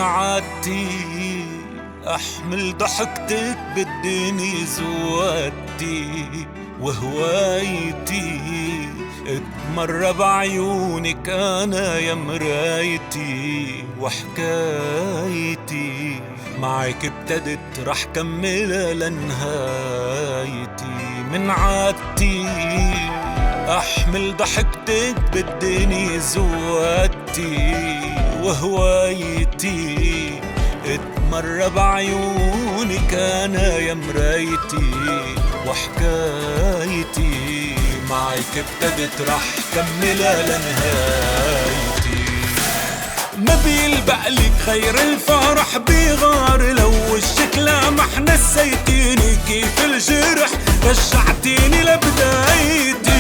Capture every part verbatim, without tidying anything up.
عادتي أحمل ضحكتك بالدنيا زوادتي وهوايتي اتمرى بعيونك أنا يا مرايتي وحكايتي معك ابتدت رح كملها لنهايتي. من عادتي أحمل ضحكتك بالدنيا زوادتي وهوايتي اتمرى بعيونك أنا يا مرايتي وحكايتي معك ابتدت رح كملها لنهايتي. ما بيلبقلك غير الفرح بغار لو وشك لمح نسيتيني كيف الجرح رجعتيني لبدايتي.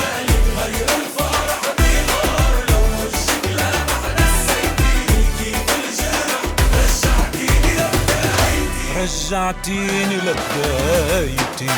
رجعتيني لبدايتي.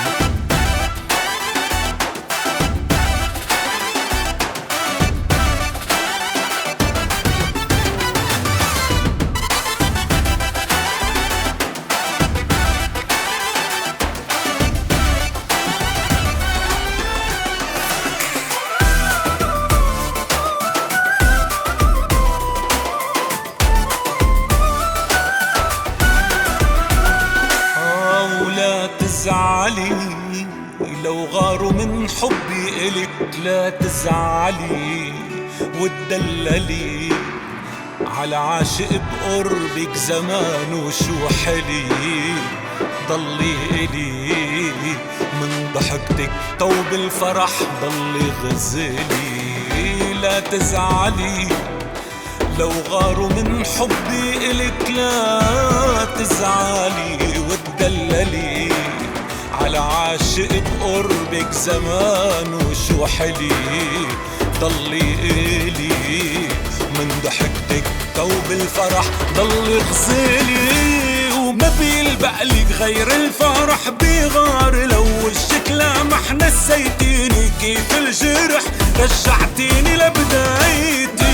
تزعلي لو غاروا من حبي إلك لا تزعلي وتدللي على عاشق بقربك زمان وشو حلي. ضلي إلي من ضحكتك طوب الفرح ضلي غزلي. لا تزعلي لو غاروا من حبي إلك لا تزعلي وتدللي على عاشق بقربك زمان وشو حلي. ضلي إلي من ضحكتك توب الفرح ضلي غزلي. وما بيلبقلك غير الفرح بغار لو وشك لمح نسيتيني كيف الجرح رجعتيني لبدايتي.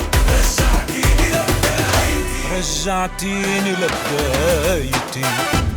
رجعتيني لبدايتي.